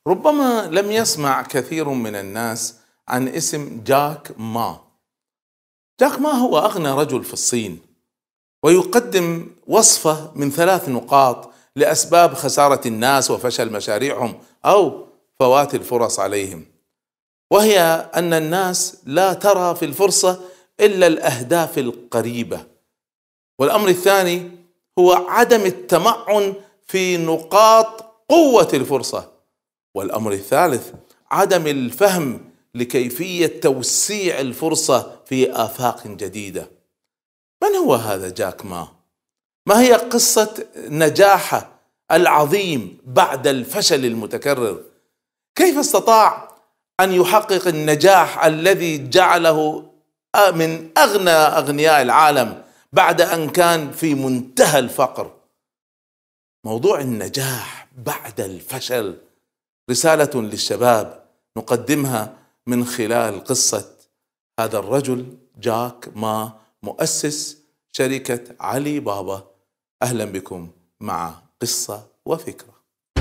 ربما لم يسمع كثير من الناس عن اسم جاك ما. جاك ما هو أغنى رجل في الصين، ويقدم وصفة من 3 نقاط لأسباب خسارة الناس وفشل مشاريعهم أو فوات الفرص عليهم، وهي أن الناس لا ترى في الفرصة إلا الأهداف القريبة، والأمر الثاني هو عدم التمعن في نقاط قوة الفرصة، والأمر الثالث عدم الفهم لكيفية توسيع الفرصة في آفاق جديدة. من هو هذا جاك ما؟ ما هي قصة نجاحه العظيم بعد الفشل المتكرر؟ كيف استطاع أن يحقق النجاح الذي جعله من أغنى أغنياء العالم بعد أن كان في منتهى الفقر؟ موضوع النجاح بعد الفشل رسالة للشباب نقدمها من خلال قصة هذا الرجل جاك ما، مؤسس شركة علي بابا. أهلا بكم مع قصة وفكرة.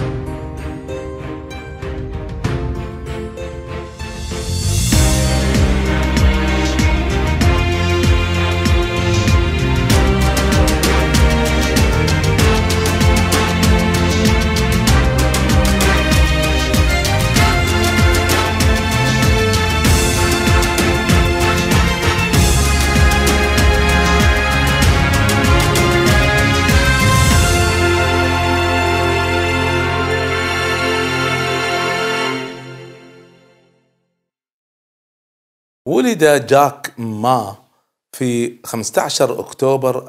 ولد جاك ما في 15 أكتوبر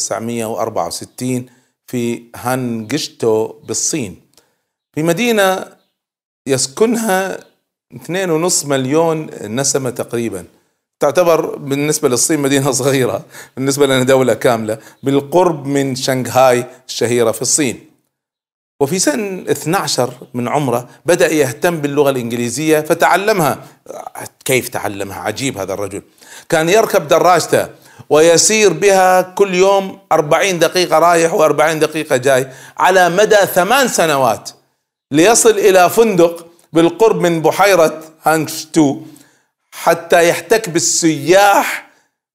1964 في هانجشتو بالصين، في مدينة يسكنها 2.5 مليون نسمة تقريبا. تعتبر بالنسبة للصين مدينة صغيرة، بالنسبة لنا دولة كاملة، بالقرب من شنغهاي الشهيرة في الصين. وفي سن 12 من عمره بدأ يهتم باللغة الإنجليزية فتعلمها. كيف تعلمها؟ عجيب هذا الرجل. كان يركب دراجته ويسير بها كل يوم 40 دقيقة رايح و40 دقيقة جاي على مدى 8 سنوات، ليصل إلى فندق بالقرب من بحيرة هانجشتو حتى يحتك بالسياح،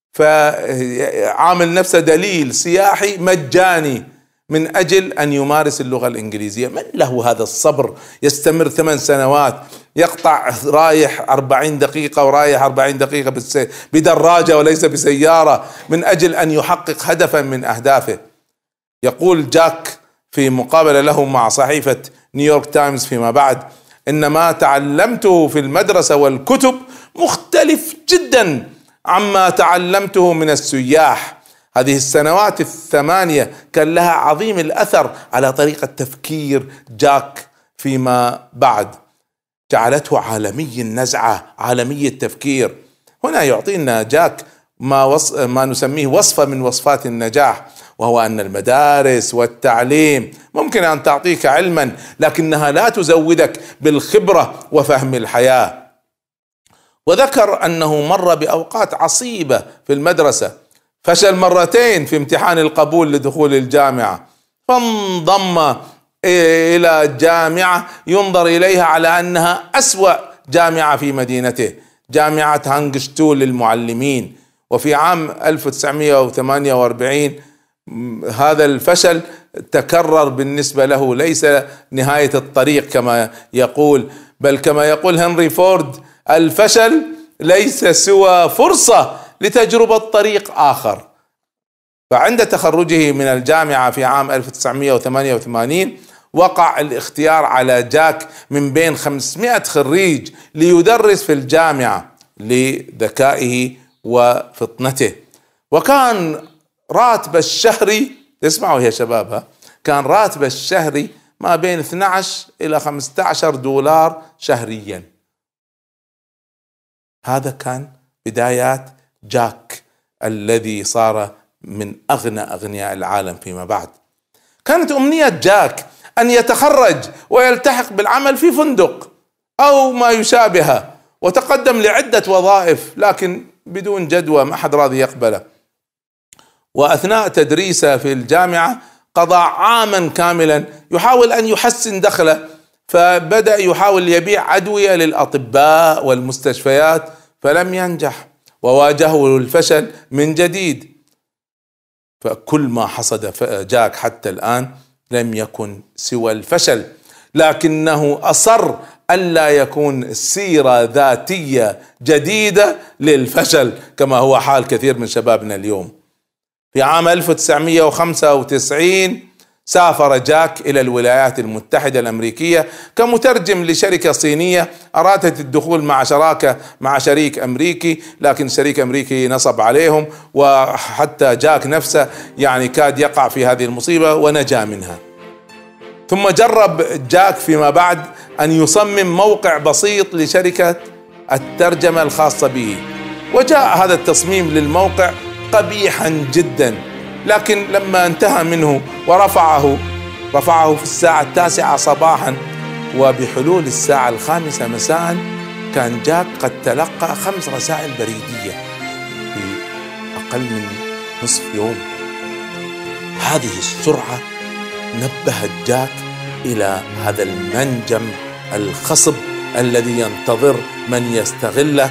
فعامل نفسه دليل سياحي مجاني من أجل أن يمارس اللغة الإنجليزية. من له هذا الصبر يستمر 8 سنوات، يقطع رايح 40 دقيقة ورايح 40 دقيقة بدراجة وليس بسيارة من أجل أن يحقق هدفا من أهدافه؟ يقول جاك في مقابلة له مع صحيفة نيويورك تايمز فيما بعد: إن ما تعلمته في المدرسة والكتب مختلف جدا عما تعلمته من السياح. هذه السنوات 8 كان لها عظيم الأثر على طريقة تفكير جاك فيما بعد، جعلته عالمي النزعة، عالمي التفكير. هنا يعطينا جاك ما نسميه وصفة من وصفات النجاح، وهو أن المدارس والتعليم ممكن أن تعطيك علما، لكنها لا تزودك بالخبرة وفهم الحياة. وذكر أنه مر بأوقات عصيبة في المدرسة، فشل 2 مرتين في امتحان القبول لدخول الجامعة، فانضم إلى جامعة ينظر إليها على أنها أسوأ جامعة في مدينته، جامعة هانجشتو للمعلمين. وفي عام 1948 هذا الفشل تكرر بالنسبة له، ليس نهاية الطريق كما يقول، بل كما يقول هنري فورد: الفشل ليس سوى فرصة لتجربة طريق آخر. فعند تخرجه من الجامعة في عام 1988 وقع الاختيار على جاك من بين 500 خريج ليدرس في الجامعة لذكائه وفطنته. وكان راتب الشهري، اسمعوا يا شباب، كان راتب الشهري ما بين 12 إلى 15 دولار شهريا. هذا كان بدايات جاك الذي صار من أغنى أغنياء العالم فيما بعد. كانت أمنية جاك أن يتخرج ويلتحق بالعمل في فندق أو ما يشابهه، وتقدم لعدة وظائف لكن بدون جدوى، ما حد راضي يقبله. وأثناء تدريسه في الجامعة قضى عاما كاملا يحاول أن يحسن دخله فبدأ يحاول يبيع أدوية للأطباء والمستشفيات فلم ينجح، وواجهه الفشل من جديد. فكل ما حصد جاك حتى الآن لم يكن سوى الفشل، لكنه أصر ألا يكون سيرة ذاتية جديدة للفشل كما هو حال كثير من شبابنا اليوم. في عام 1995 سافر جاك إلى الولايات المتحدة الأمريكية كمترجم لشركة صينية أرادت الدخول مع شراكة مع شريك أمريكي، لكن الشريك الأمريكي نصب عليهم، وحتى جاك نفسه يعني كاد يقع في هذه المصيبة ونجا منها. ثم جرب جاك فيما بعد أن يصمم موقع بسيط لشركة الترجمة الخاصة به، وجاء هذا التصميم للموقع قبيحا جدا، لكن لما انتهى منه ورفعه في الساعة 9 صباحا، وبحلول الساعة 5 مساء كان جاك قد تلقى 5 رسائل بريدية في أقل من نصف يوم. هذه السرعة نبهت جاك إلى هذا المنجم الخصب الذي ينتظر من يستغله،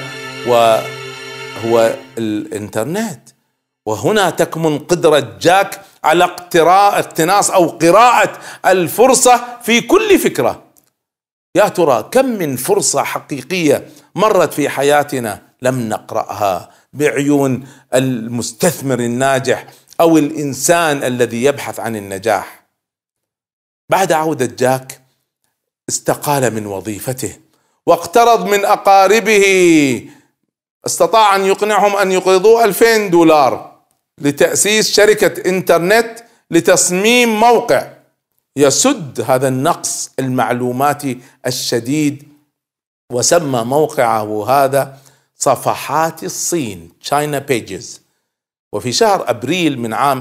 وهو الإنترنت. وهنا تكمن قدرة جاك على اقتناص أو قراءة الفرصة في كل فكرة. يا ترى كم من فرصة حقيقية مرت في حياتنا لم نقرأها بعيون المستثمر الناجح أو الإنسان الذي يبحث عن النجاح. بعد عودة جاك استقال من وظيفته واقترض من أقاربه، استطاع أن يقنعهم أن يقرضوه $2000 لتأسيس شركة إنترنت لتصميم موقع يسد هذا النقص المعلوماتي الشديد، وسمى موقعه هذا صفحات الصين China Pages. وفي شهر أبريل من عام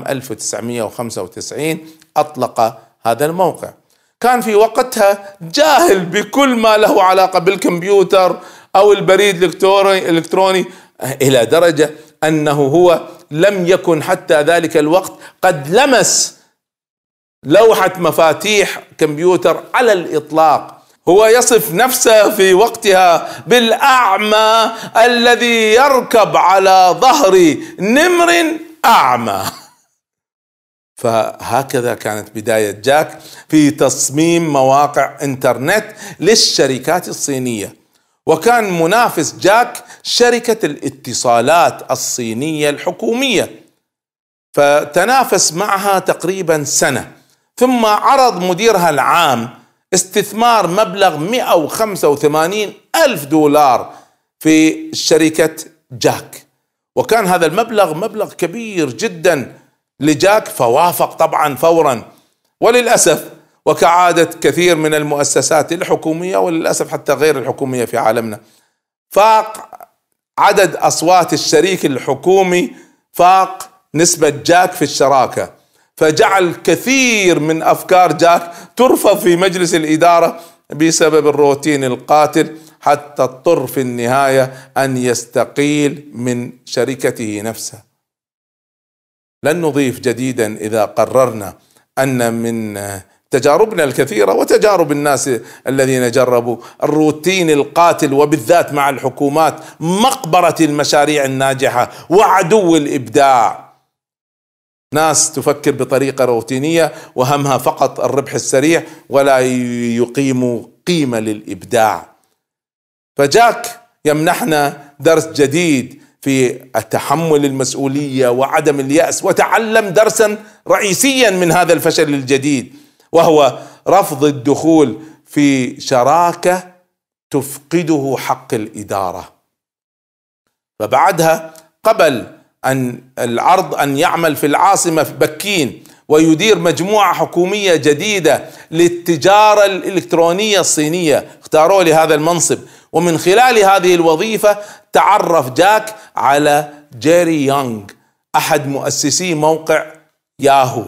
1995 أطلق هذا الموقع. كان في وقتها جاهل بكل ما له علاقة بالكمبيوتر أو البريد الإلكتروني، إلى درجة أنه هو لم يكن حتى ذلك الوقت قد لمس لوحة مفاتيح كمبيوتر على الإطلاق. هو يصف نفسه في وقتها بالأعمى الذي يركب على ظهر نمر أعمى. فهكذا كانت بداية جاك في تصميم مواقع إنترنت للشركات الصينية. وكان منافس جاك شركة الاتصالات الصينية الحكومية، فتنافس معها تقريبا سنة، ثم عرض مديرها العام استثمار مبلغ $185,000 في شركة جاك، وكان هذا المبلغ مبلغ كبير جدا لجاك، فوافق طبعا فورا. وللأسف وكعادة كثير من المؤسسات الحكومية وللأسف حتى غير الحكومية في عالمنا، فاق عدد أصوات الشريك الحكومي فاق نسبة جاك في الشراكة، فجعل كثير من أفكار جاك ترفض في مجلس الإدارة بسبب الروتين القاتل، حتى اضطر في النهاية أن يستقيل من شركته نفسها. لن نضيف جديدا إذا قررنا أن من تجاربنا الكثيرة وتجارب الناس الذين جربوا الروتين القاتل وبالذات مع الحكومات مقبرة المشاريع الناجحة وعدو الإبداع. ناس تفكر بطريقة روتينية وهمها فقط الربح السريع ولا يقيم قيمة للإبداع. فجاك يمنحنا درس جديد في تحمل المسؤولية وعدم اليأس، وتعلم درسا رئيسيا من هذا الفشل الجديد، وهو رفض الدخول في شراكة تفقده حق الإدارة. فبعدها قبل العرض أن يعمل في العاصمة في بكين ويدير مجموعة حكومية جديدة للتجارة الإلكترونية الصينية، اختاروه لهذا المنصب. ومن خلال هذه الوظيفة تعرف جاك على جيري يونغ أحد مؤسسي موقع ياهو،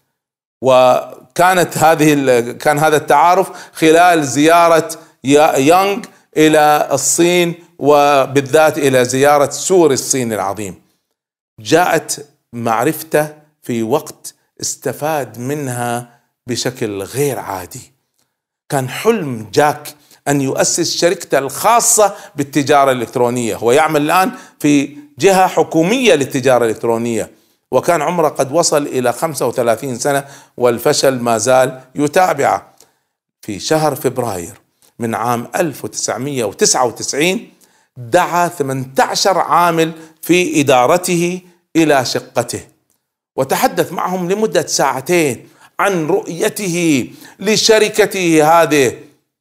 كان هذا التعارف خلال زيارة يونغ إلى الصين، وبالذات إلى زيارة سور الصين العظيم. جاءت معرفته في وقت استفاد منها بشكل غير عادي. كان حلم جاك أن يؤسس شركته الخاصة بالتجارة الإلكترونية. هو يعمل الآن في جهة حكومية للتجارة الإلكترونية، وكان عمره قد وصل إلى 35 سنة والفشل ما زال يتابعه. في شهر فبراير من عام 1999 دعا 18 عامل في إدارته إلى شقته، وتحدث معهم لمدة ساعتين عن رؤيته لشركته هذه،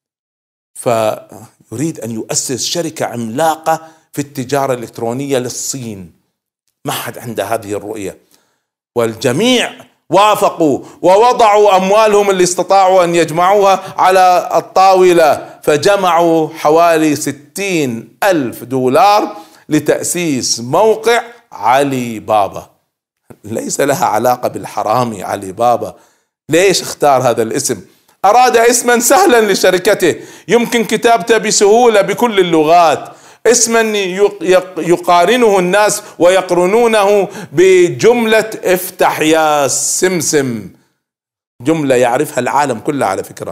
فيريد أن يؤسس شركة عملاقة في التجارة الإلكترونية للصين. ما حد عنده هذه الرؤية، والجميع وافقوا ووضعوا أموالهم اللي استطاعوا أن يجمعوها على الطاولة، فجمعوا حوالي 60,000 دولار لتأسيس موقع علي بابا. ليس لها علاقة بالحرامي علي بابا. ليش اختار هذا الاسم؟ أراد اسما سهلا لشركته يمكن كتابته بسهولة بكل اللغات، اسما يقارنه الناس ويقرنونه بجملة افتح يا سمسم، جملة يعرفها العالم كله على فكرة.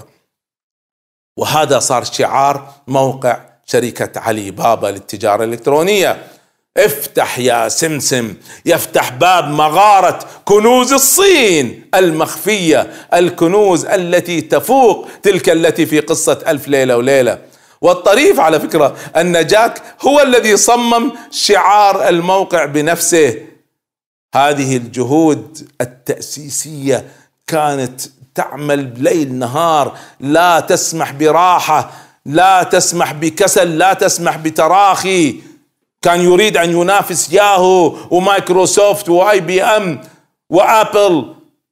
وهذا صار شعار موقع شركة علي بابا للتجارة الإلكترونية. افتح يا سمسم، يفتح باب مغارة كنوز الصين المخفية، الكنوز التي تفوق تلك التي في قصة ألف ليلة وليلة. والطريف على فكرة أن جاك هو الذي صمم شعار الموقع بنفسه. هذه الجهود التأسيسية كانت تعمل ليل نهار، لا تسمح براحة، لا تسمح بكسل، لا تسمح بتراخي. كان يريد أن ينافس ياهو ومايكروسوفت واي بي ام وابل.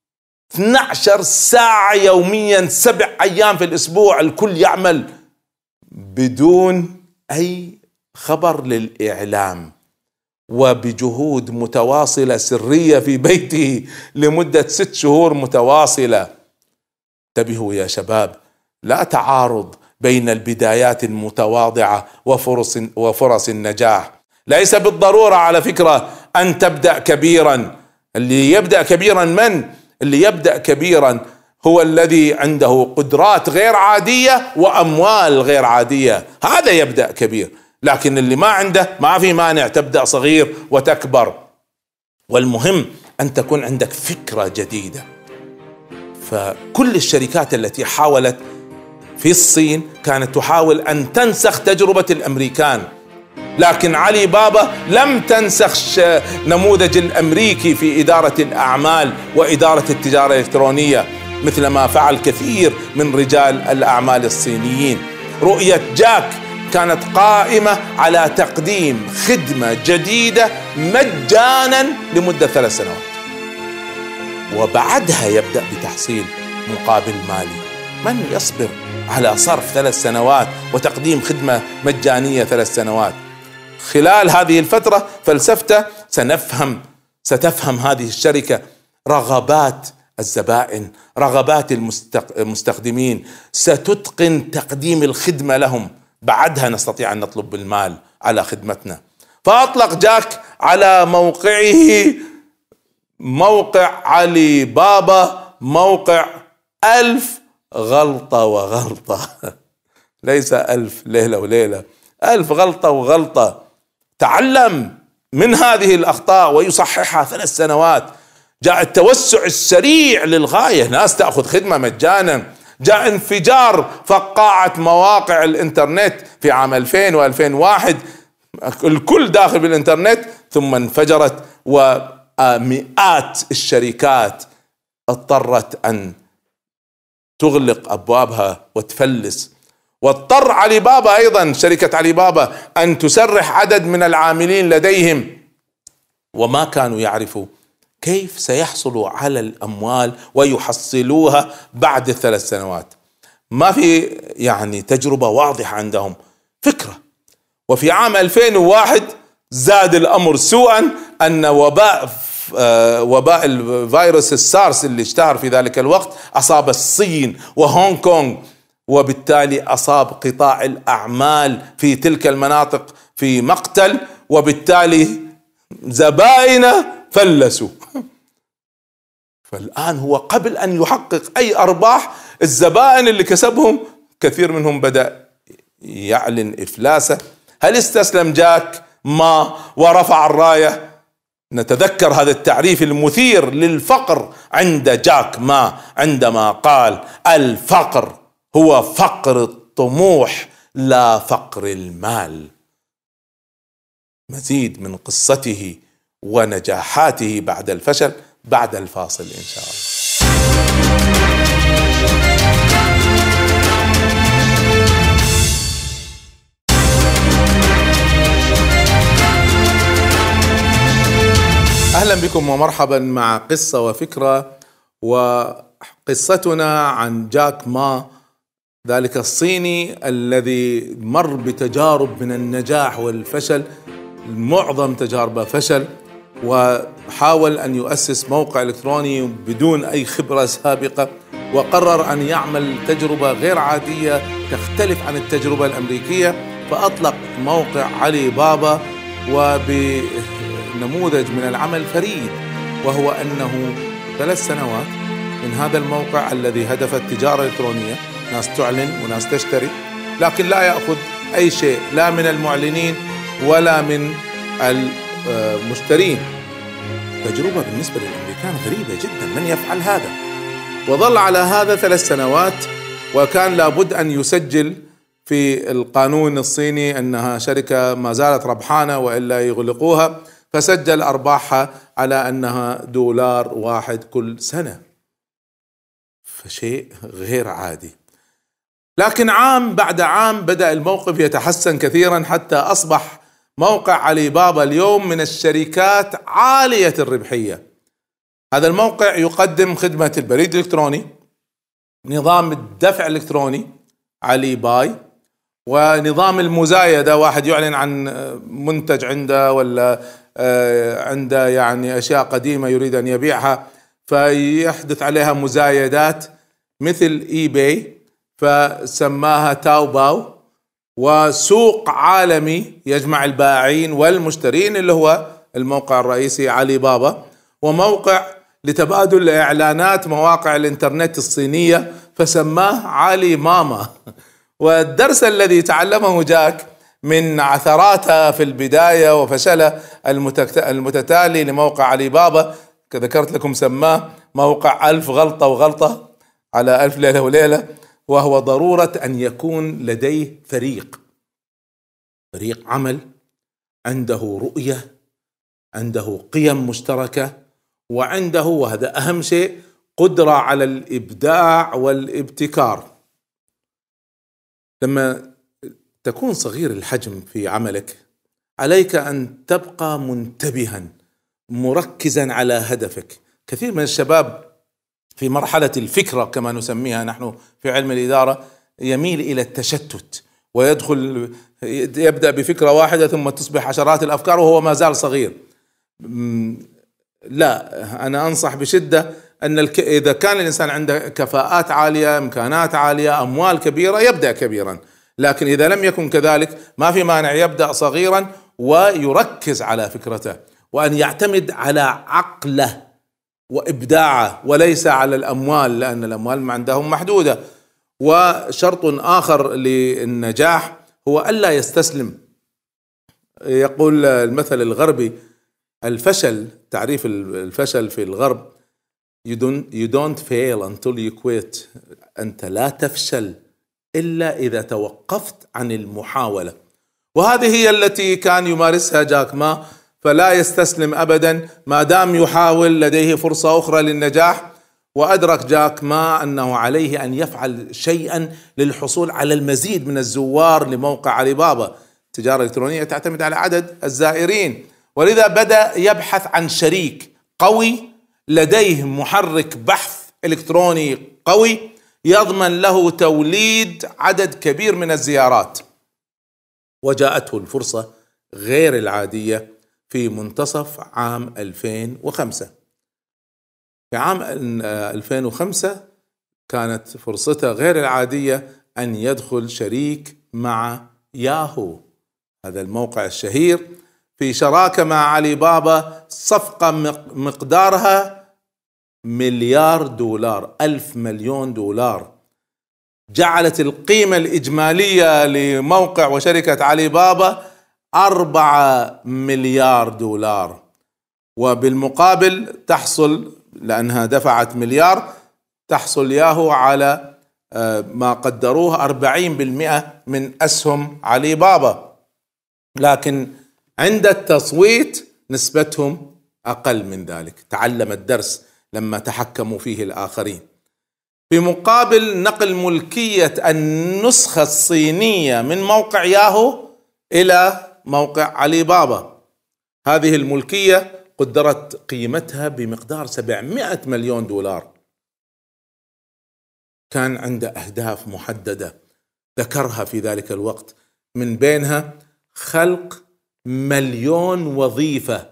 12 ساعة يوميا 7 أيام في الأسبوع الكل يعمل بدون أي خبر للإعلام، وبجهود متواصلة سرية في بيته لمدة 6 شهور متواصلة. انتبهوا يا شباب، لا تعارض بين البدايات المتواضعة وفرص النجاح. ليس بالضرورة على فكرة أن تبدأ كبيرا. اللي يبدأ كبيرا اللي يبدأ كبيرا هو الذي عنده قدرات غير عادية وأموال غير عادية، هذا يبدأ كبير. لكن اللي ما عنده ما في مانع تبدأ صغير وتكبر. والمهم أن تكون عندك فكرة جديدة. فكل الشركات التي حاولت في الصين كانت تحاول أن تنسخ تجربة الأمريكان، لكن علي بابا لم تنسخ نموذج الأمريكي في إدارة الأعمال وإدارة التجارة الإلكترونية مثل ما فعل كثير من رجال الأعمال الصينيين. رؤية جاك كانت قائمة على تقديم خدمة جديدة مجانا لمدة 3 سنوات، وبعدها يبدأ بتحصيل مقابل مالي. من يصبر على صرف 3 سنوات وتقديم خدمة مجانية 3 سنوات؟ خلال هذه الفترة فلسفته ستفهم هذه الشركة رغبات الزبائن، رغبات المستخدمين، ستتقن تقديم الخدمة لهم. بعدها نستطيع أن نطلب المال على خدمتنا. فأطلق جاك على موقعه موقع علي بابا موقع 1000 غلطة وغلطة. ليس 1000 ليلة وليلة، 1000 غلطة وغلطة. تعلم من هذه الأخطاء ويصححها 3 سنوات. جاء التوسع السريع للغاية، ناس تأخذ خدمة مجانا. جاء انفجار فقاعة مواقع الانترنت في عام 2000 و2001، الكل داخل بالانترنت، ثم انفجرت ومئات الشركات اضطرت أن تغلق أبوابها وتفلس. واضطر علي بابا أيضا، شركة علي بابا، أن تسرح عدد من العاملين لديهم، وما كانوا يعرفوا كيف سيحصلوا على الأموال ويحصلوها بعد 3 سنوات. ما في تجربة واضحة عندهم، فكرة. وفي عام 2001 زاد الأمر سوءا، أن وباء الفيروس السارس اللي اشتهر في ذلك الوقت أصاب الصين وهونغ كونغ، وبالتالي أصاب قطاع الأعمال في تلك المناطق في مقتل، وبالتالي زبائنه فلسوا. فالآن هو قبل أن يحقق أي أرباح، الزبائن اللي كسبهم كثير منهم بدأ يعلن إفلاسه. هل استسلم جاك ما ورفع الراية؟ نتذكر هذا التعريف المثير للفقر عند جاك ما عندما قال: الفقر هو فقر الطموح لا فقر المال. مزيد من قصته ونجاحاته بعد الفشل بعد الفاصل إن شاء الله. أهلا بكم ومرحبا مع قصة وفكرة، وقصتنا عن جاك ما، ذلك الصيني الذي مر بتجارب من النجاح والفشل، معظم تجاربه فشل، وحاول أن يؤسس موقع إلكتروني بدون أي خبرة سابقة، وقرر أن يعمل تجربة غير عادية تختلف عن التجربة الأمريكية، فأطلق موقع علي بابا وبنموذج من العمل فريد، وهو أنه 3 سنوات من هذا الموقع الذي هدف التجارة الإلكترونية، ناس تعلن وناس تشتري، لكن لا يأخذ أي شيء لا من المعلنين ولا من المشترين. تجربة بالنسبة للأمريكان غريبة جدا، من يفعل هذا؟ وظل على هذا 3 سنوات، وكان لابد أن يسجل في القانون الصيني أنها شركة ما زالت ربحانة وإلا يغلقوها، فسجل أرباحها على أنها $1 كل سنة، فشيء غير عادي. لكن عام بعد عام بدأ الموقف يتحسن كثيرا، حتى أصبح موقع علي بابا اليوم من الشركات عالية الربحية. هذا الموقع يقدم خدمة البريد الإلكتروني، نظام الدفع الإلكتروني علي باي، ونظام المزايدة، واحد يعلن عن منتج عنده ولا عنده يعني أشياء قديمة يريد أن يبيعها، فيحدث عليها مزايدات مثل إي باي، فسماها تاو باو، وسوق عالمي يجمع البائعين والمشترين اللي هو الموقع الرئيسي علي بابا، وموقع لتبادل الإعلانات مواقع الإنترنت الصينية فسماه علي ماما. والدرس الذي تعلمه جاك من عثراته في البداية وفشله المتتالي لموقع علي بابا، كذكرت لكم سماه موقع 1000 غلطة وغلطة على 1000 ليلة وليلة، وهو ضرورة أن يكون لديه فريق عمل عنده رؤية، عنده قيم مشتركة، وعنده، وهذا أهم شيء، قدرة على الإبداع والابتكار. لما تكون صغير الحجم في عملك عليك أن تبقى منتبها مركزا على هدفك. كثير من الشباب في مرحلة الفكرة كما نسميها نحن في علم الإدارة يميل إلى التشتت، يبدأ بفكرة واحدة ثم تصبح عشرات الأفكار وهو ما زال صغير. لا، أنا أنصح بشدة أن إذا كان الإنسان عنده كفاءات عالية، إمكانات عالية، أموال كبيرة، يبدأ كبيرا، لكن إذا لم يكن كذلك ما في مانع يبدأ صغيرا ويركز على فكرته، وأن يعتمد على عقله وإبداعه وليس على الأموال، لأن الأموال عندهم محدودة. وشرط آخر للنجاح هو ألا يستسلم. يقول المثل الغربي الفشل، تعريف الفشل في الغرب: you don't fail until you quit. أنت لا تفشل إلا إذا توقفت عن المحاولة. وهذه هي التي كان يمارسها جاك ما، فلا يستسلم أبدا ما دام يحاول، لديه فرصة أخرى للنجاح. وأدرك جاك ما أنه عليه أن يفعل شيئا للحصول على المزيد من الزوار لموقع علي بابا. التجارة الإلكترونية تعتمد على عدد الزائرين، ولذا بدأ يبحث عن شريك قوي لديه محرك بحث إلكتروني قوي يضمن له توليد عدد كبير من الزيارات. وجاءته الفرصة غير العادية في منتصف عام 2005. في عام 2005 كانت فرصته غير العادية أن يدخل شريك مع ياهو، هذا الموقع الشهير، في شراكة مع علي بابا، صفقة مقدارها $1,000,000,000 $1,000,000,000. جعلت القيمة الإجمالية لموقع وشركة علي بابا 4 مليار دولار، وبالمقابل تحصل لأنها دفعت مليار تحصل ياهو على ما قدروه 40% من أسهم علي بابا، لكن عند التصويت نسبتهم أقل من ذلك. تعلم الدرس لما تحكموا فيه الآخرين. في مقابل نقل ملكية النسخة الصينية من موقع ياهو إلى موقع علي بابا، هذه الملكية قدرت قيمتها بمقدار 700 مليون دولار. كان عنده أهداف محددة ذكرها في ذلك الوقت، من بينها خلق 1,000,000 وظيفة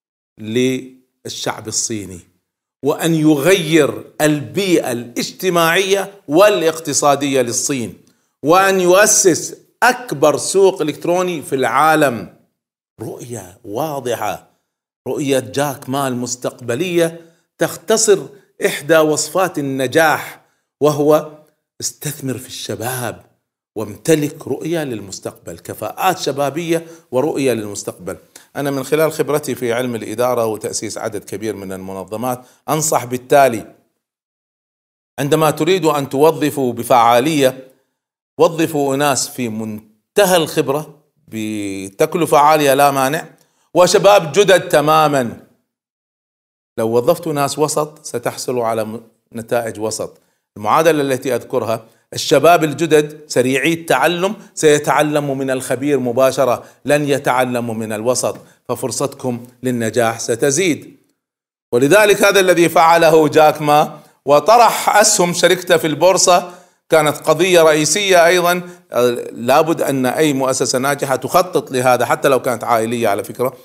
للشعب الصيني، وأن يغير البيئة الاجتماعية والاقتصادية للصين، وأن يؤسس أكبر سوق إلكتروني في العالم. رؤية واضحة، رؤية جاك ما المستقبلية تختصر إحدى وصفات النجاح، وهو استثمر في الشباب وامتلك رؤية للمستقبل، كفاءات شبابية ورؤية للمستقبل. أنا من خلال خبرتي في علم الإدارة وتأسيس عدد كبير من المنظمات أنصح بالتالي: عندما تريدوا أن توظفوا بفعالية وظفوا أناس في منتهى الخبرة بتكلفة عالية لا مانع، وشباب جدد تماما. لو وظفتوا ناس وسط ستحصلوا على نتائج وسط. المعادلة التي أذكرها: الشباب الجدد سريعي التعلم سيتعلموا من الخبير مباشرة، لن يتعلموا من الوسط، ففرصتكم للنجاح ستزيد. ولذلك هذا الذي فعله جاك ما وطرح أسهم شركته في البورصة كانت قضية رئيسية أيضا. لابد أن أي مؤسسة ناجحة تخطط لهذا، حتى لو كانت عائلية على فكرة،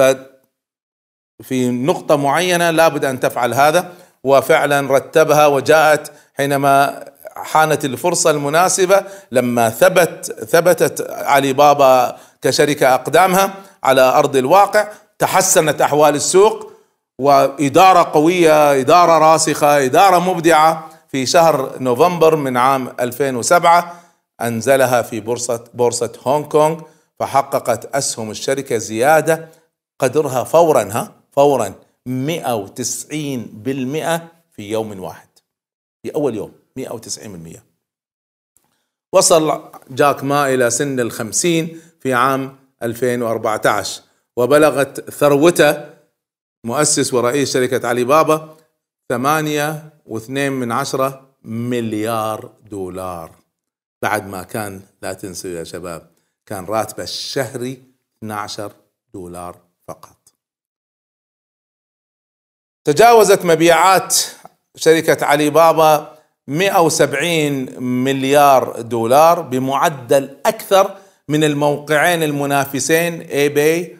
ففي نقطة معينة لابد أن تفعل هذا، وفعلا رتبها وجاءت حينما حانت الفرصة المناسبة، لما ثبتت علي بابا كشركة أقدامها على أرض الواقع، تحسنت أحوال السوق، وإدارة قوية، إدارة راسخة، إدارة مبدعة. في شهر نوفمبر من عام 2007 أنزلها في بورصة هونغ كونغ، فحققت أسهم الشركة زيادة قدرها فورا 190% في يوم واحد، في أول يوم 190%. وصل جاك ما إلى سن 50 في عام 2014، وبلغت ثروته مؤسس ورئيس شركة علي بابا 8.2 مليار دولار، بعد ما كان، لا تنسوا يا شباب، كان راتبه الشهري 12 دولار فقط. تجاوزت مبيعات شركة علي بابا 170 مليار دولار، بمعدل أكثر من الموقعين المنافسين ايباي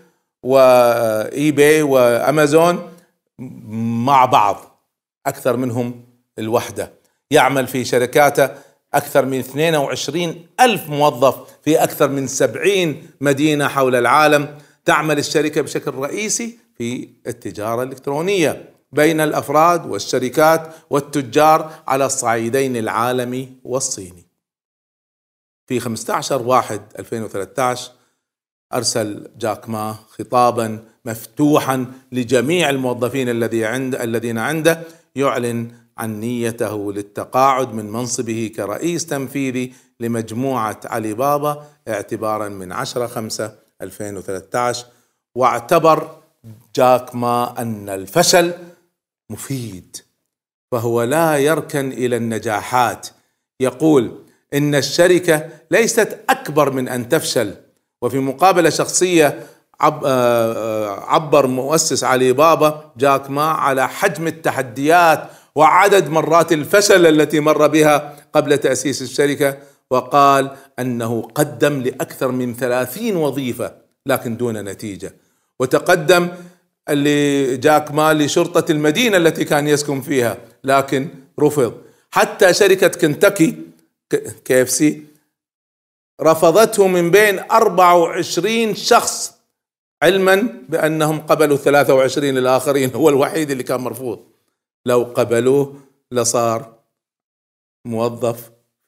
وأمازون مع بعض، أكثر منهم الوحدة. يعمل في شركاته أكثر من 22 ألف موظف في أكثر من 70 مدينة حول العالم. تعمل الشركة بشكل رئيسي في التجارة الإلكترونية بين الأفراد والشركات والتجار على الصعيدين العالمي والصيني. في 15/1/2013 أرسل جاك ما خطابا مفتوحا لجميع الموظفين الذين عنده، يعلن عن نيته للتقاعد من منصبه كرئيس تنفيذي لمجموعة علي بابا اعتبارا من 10/5/2013. واعتبر جاك ما أن الفشل مفيد، فهو لا يركن إلى النجاحات. يقول إن الشركة ليست أكبر من أن تفشل. وفي مقابلة شخصية عبر مؤسس علي بابا جاك ما على حجم التحديات وعدد مرات الفشل التي مر بها قبل تأسيس الشركة، وقال أنه قدم لأكثر من 30 وظيفة لكن دون نتيجة. وتقدم جاك ما لشرطة المدينة التي كان يسكن فيها لكن رفض. حتى شركة كنتاكي KFC رفضته من بين 24 شخص، علما بأنهم قبلوا 23 الآخرين، هو الوحيد اللي كان مرفوض. لو قبلوه لصار موظف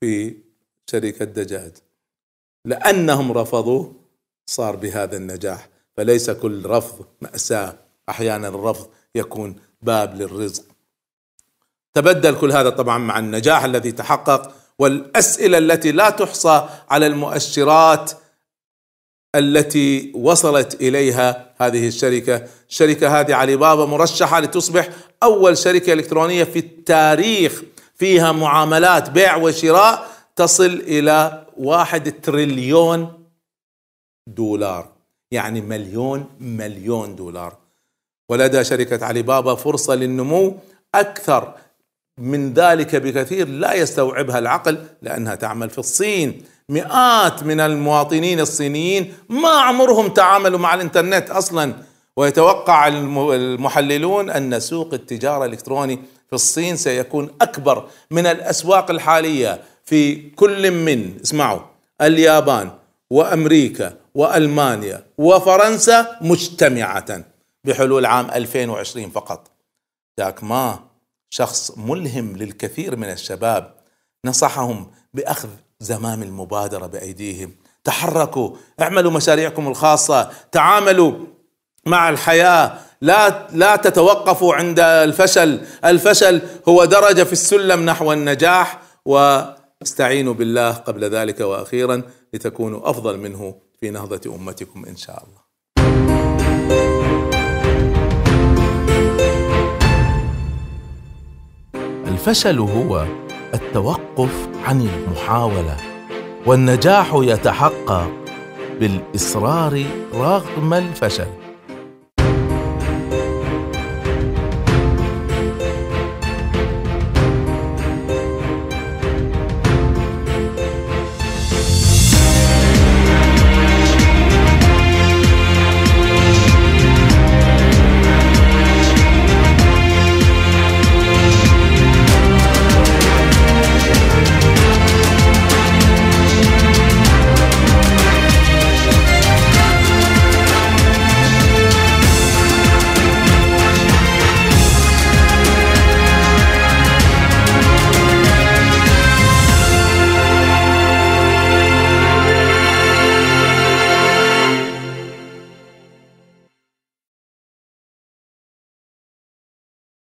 في شركة دجاج، لأنهم رفضوه صار بهذا النجاح. فليس كل رفض مأساة، أحيانا الرفض يكون باب للرزق. تبدل كل هذا طبعا مع النجاح الذي تحقق والأسئلة التي لا تحصى على المؤشرات التي وصلت إليها هذه الشركة هذه علي بابا مرشحة لتصبح أول شركة إلكترونية في التاريخ فيها معاملات بيع وشراء تصل إلى 1 تريليون دولار، يعني مليون دولار. ولدى شركة علي بابا فرصة للنمو أكثر من ذلك بكثير لا يستوعبها العقل، لأنها تعمل في الصين. مئات من المواطنين الصينيين ما عمرهم تعاملوا مع الإنترنت أصلا، ويتوقع المحللون أن سوق التجارة الإلكتروني في الصين سيكون أكبر من الأسواق الحالية في كل من اسمعوا اليابان وأمريكا وألمانيا وفرنسا مجتمعة بحلول عام 2020 فقط. جاك ما شخص ملهم للكثير من الشباب، نصحهم بأخذ زمام المبادرة بأيديهم. تحركوا، اعملوا مشاريعكم الخاصة، تعاملوا مع الحياة، لا تتوقفوا عند الفشل هو درجة في السلم نحو النجاح، واستعينوا بالله قبل ذلك وأخيرا لتكونوا أفضل منه في نهضة أمتكم إن شاء الله. الفشل هو التوقف عن المحاولة، والنجاح يتحقق بالإصرار رغم الفشل.